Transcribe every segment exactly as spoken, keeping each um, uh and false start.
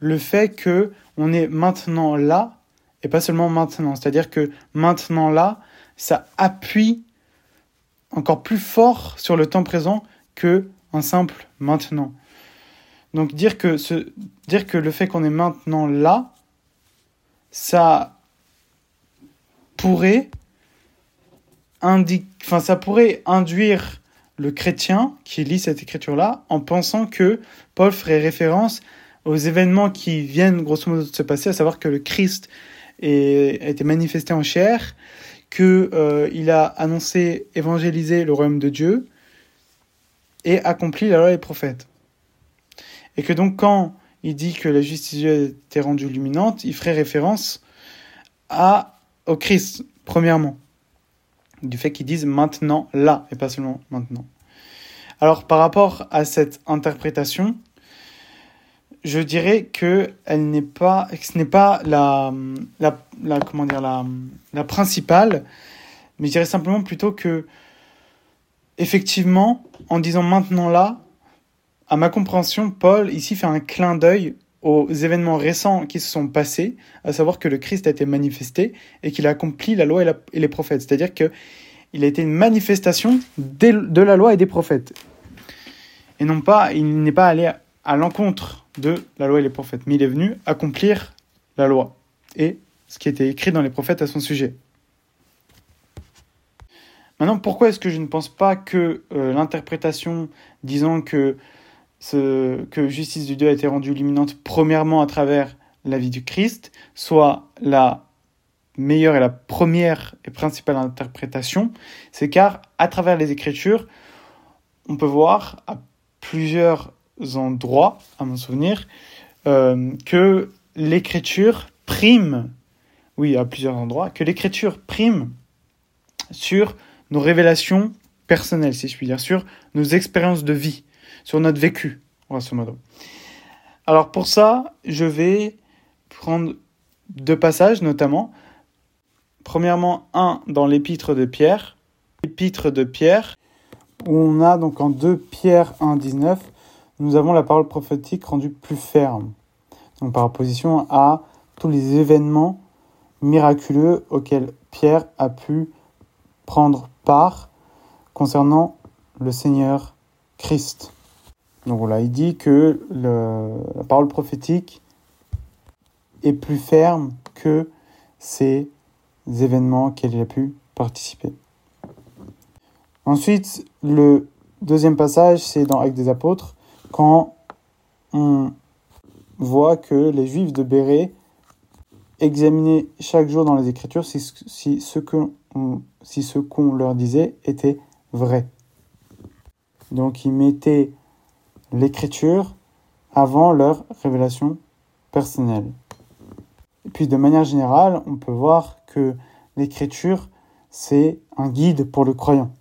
le fait que on est maintenant là et pas seulement maintenant. C'est-à-dire que maintenant là, ça appuie encore plus fort sur le temps présent que un simple maintenant. Donc dire que, ce, dire que le fait qu'on est maintenant là, ça pourrait, indique, enfin, ça pourrait induire le chrétien qui lit cette écriture-là en pensant que Paul ferait référence aux événements qui viennent grosso modo de se passer, à savoir que le Christ est, a été manifesté en chair, qu'il euh, a annoncé, évangélisé le royaume de Dieu et accompli la loi et les prophètes. Et que donc quand il dit que la justice de Dieu a été rendue illuminante, il ferait référence à, au Christ, premièrement. Du fait qu'ils disent maintenant, là, et pas seulement maintenant. Alors par rapport à cette interprétation, je dirais que elle n'est pas, que ce n'est pas la, la, la, comment dire, la, la principale, mais je dirais simplement plutôt que, effectivement, en disant maintenant là, à ma compréhension, Paul ici fait un clin d'œil aux événements récents qui se sont passés, à savoir que le Christ a été manifesté et qu'il a accompli la loi et, la, et les prophètes. C'est-à-dire que il a été une manifestation de la loi et des prophètes. Et non pas, il n'est pas allé à l'encontre de la loi et les prophètes, mais il est venu accomplir la loi et ce qui était écrit dans les prophètes à son sujet. Maintenant, pourquoi est-ce que je ne pense pas que euh, l'interprétation disant que, ce, que justice de Dieu a été rendue illuminante premièrement à travers la vie du Christ soit la meilleure et la première et principale interprétation, c'est car à travers les Écritures, on peut voir à plusieurs endroits, à mon souvenir, euh, que l'Écriture prime, oui, à plusieurs endroits, que l'Écriture prime sur nos révélations personnelles, si je puis dire, sur nos expériences de vie, sur notre vécu, grosso modo. Alors pour ça, je vais prendre deux passages, notamment. Premièrement, un dans l'épître de Pierre, l'épître de Pierre, où on a donc en deux Pierre un, dix-neuf, nous avons la parole prophétique rendue plus ferme. Donc par opposition à tous les événements miraculeux auxquels Pierre a pu prendre part concernant le Seigneur Christ. Donc voilà, il dit que le, la parole prophétique est plus ferme que ces événements auxquels il a pu participer. Ensuite, le deuxième passage, c'est dans Actes des Apôtres, quand on voit que les Juifs de Bérée examinaient chaque jour dans les Écritures si, si, ce, que on, si ce qu'on leur disait était vrai. Donc ils mettaient l'Écriture avant leur révélation personnelle. Et puis de manière générale, on peut voir que l'Écriture, c'est un guide pour le croyant.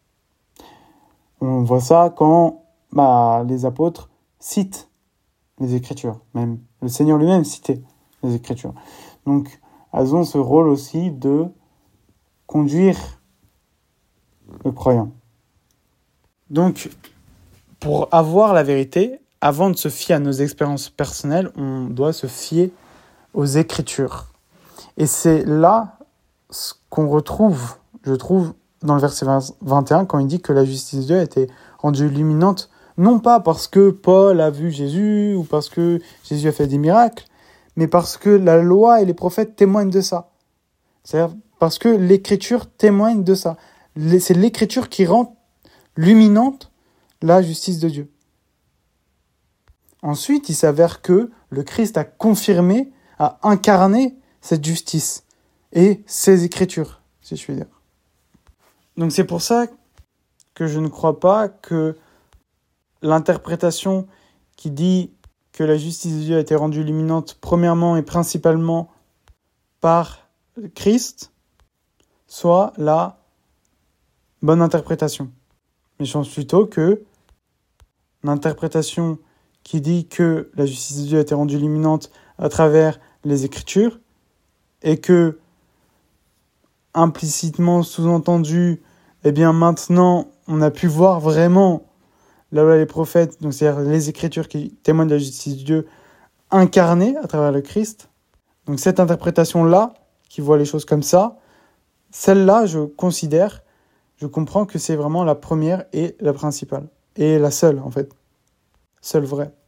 On voit ça quand bah, les apôtres citent les Écritures. Même le Seigneur lui-même citait les Écritures. Donc, elles ont ce rôle aussi de conduire le croyant. Donc, pour avoir la vérité, avant de se fier à nos expériences personnelles, on doit se fier aux Écritures. Et c'est là ce qu'on retrouve, je trouve, dans le verset vingt et un, quand il dit que la justice de Dieu a été rendue illuminante, non pas parce que Paul a vu Jésus ou parce que Jésus a fait des miracles, mais parce que la loi et les prophètes témoignent de ça. C'est-à-dire parce que l'Écriture témoigne de ça. C'est l'Écriture qui rend luminante la justice de Dieu. Ensuite, il s'avère que le Christ a confirmé, a incarné cette justice et ses Écritures, si je puis dire. Donc c'est pour ça que je ne crois pas que l'interprétation qui dit que la justice de Dieu a été rendue illuminante premièrement et principalement par Christ soit la bonne interprétation. Mais je pense plutôt que l'interprétation qui dit que la justice de Dieu a été rendue illuminante à travers les Écritures et que implicitement sous-entendu, eh bien maintenant, on a pu voir vraiment la loi et les prophètes, donc c'est-à-dire les Écritures qui témoignent de la justice de Dieu, incarné à travers le Christ. Donc cette interprétation-là, qui voit les choses comme ça, celle-là, je considère, je comprends que c'est vraiment la première et la principale. Et la seule, en fait. Seule vraie.